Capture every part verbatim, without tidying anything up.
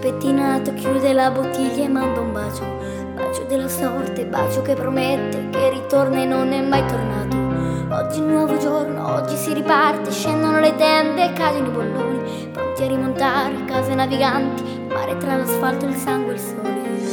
pettinato chiude la bottiglia e manda un bacio, bacio della sorte, bacio che promette che ritorna e non è mai tornato. Oggi è un nuovo giorno, oggi si riparte, scendono le tende e cadono i bolloni, pronti a rimontare case naviganti, mare tra l'asfalto, il sangue e il sole.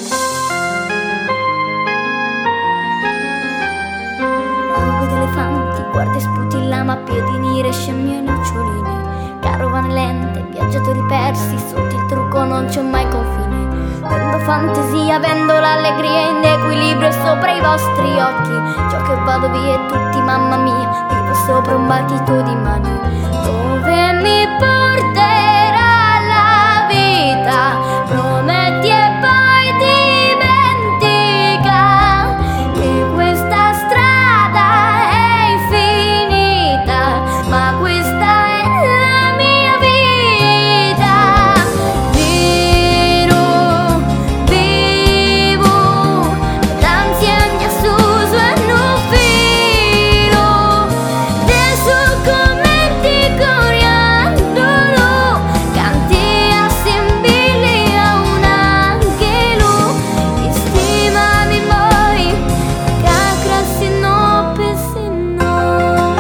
Rogo d'elefanti, guarda e sputi in lama, piedi nire, scimmie e noccioline, carovane lente, viaggiatori persi, sotto il trucco non c'è mai confine. Vendo fantasia, vendo l'allegria in equilibrio sopra i vostri occhi. Ciò che vado via è tutti, mamma mia, vivo sopra un battito di mani. Dove mi porterà la vita? Prometti e poi dimentica che questa strada è infinita, ma questa è la mia vita. Viro, vivo, l'ansia mi ha suso e non filo, adesso commenti coriandolo, canti assembili a un angelo, estimami mai, cacra se no pensi noi.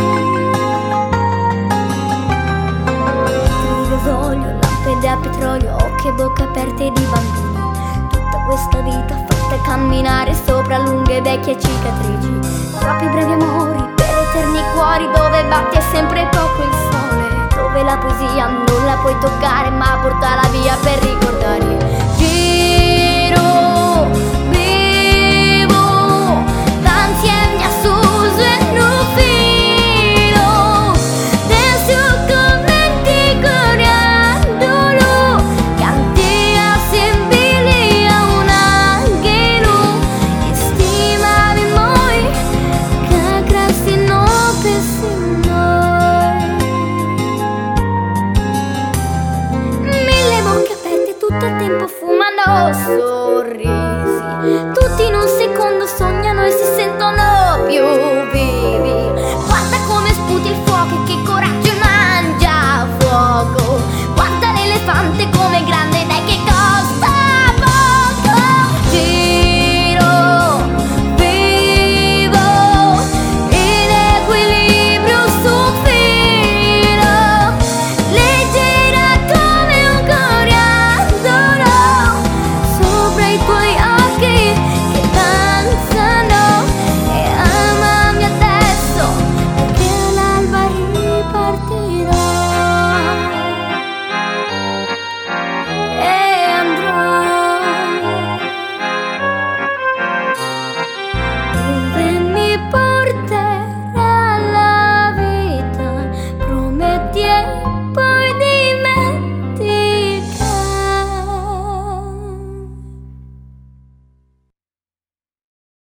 Di gasolio, lampade a petrolio, occhi e bocca aperte di bambini. Tutta questa vita fatta camminare sopra lunghe vecchie cicatrici. Troppi brevi amori per eterni cuori, dove batte sempre poco il sole, dove la poesia non la puoi toccare ma portala via per ricordare. Giro, vivo, l'ansia mi ha suso e non filo, adesso commenti coriandolo, canti assembili a un angelo, estimami moi, cacra se no pensi noi. Mille bocche aperte tutto il tempo fumando, sorridi.